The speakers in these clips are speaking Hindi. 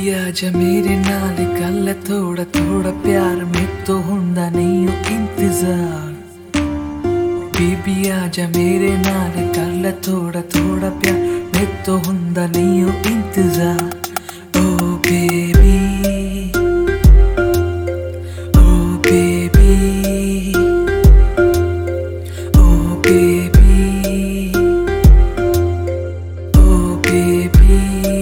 आजा मेरे नाल गल थोड़ा थोड़ा प्यार में तो हुंदा नहीं हो इंतजार। बेबी आजा मेरे नाल गल थोड़ा थोड़ा प्यार में तो हुंदा नहीं हो इंतजार। Oh baby oh baby oh baby oh baby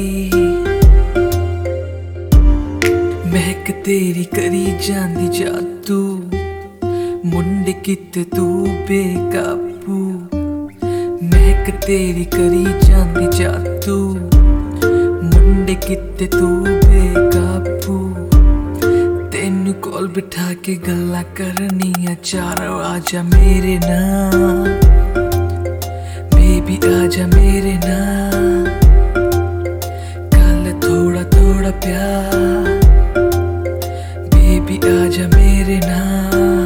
महक तेरी करी जांदी जादू मुंडे किते तू बेकाबू। महक तेरी करी जांदी जादू मुंडे किते तू बेकाबू। तेनू कोल बिठा के गल्ला करनिया चारों आजा मेरे नाल। बेबी आजा मेरे नाल कल थोड़ा थोड़ा प्यार। बेबी आजा मेरे नाल।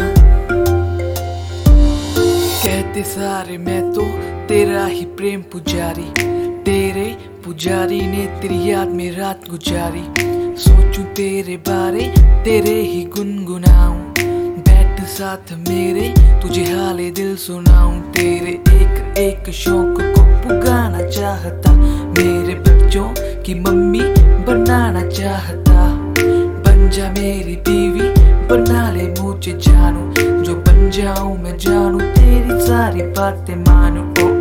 कहते सारे मैं तो तेरा ही प्रेम पुजारी। तेरे पुजारी ने तेरी याद में रात गुजारी। सोचूं तेरे बारे तेरे ही गुनगुनाऊं। बैठ साथ मेरे तुझे हाले दिल सुनाऊं। तेरे एक एक शौक को पुगाना चाहता। मेरे बच्चों की मम्मी बनाना चाहता। बन जा मेरी बीवी बना ले मुझे जानू। जो बन जाऊं मैं जानू तेरी सारी बातें मानू। ओ